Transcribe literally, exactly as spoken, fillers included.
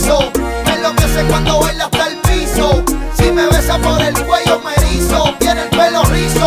hizo. Me enloquece cuando baila hasta el piso. Si me besa por el cuello me erizo. Tiene el pelo rizo.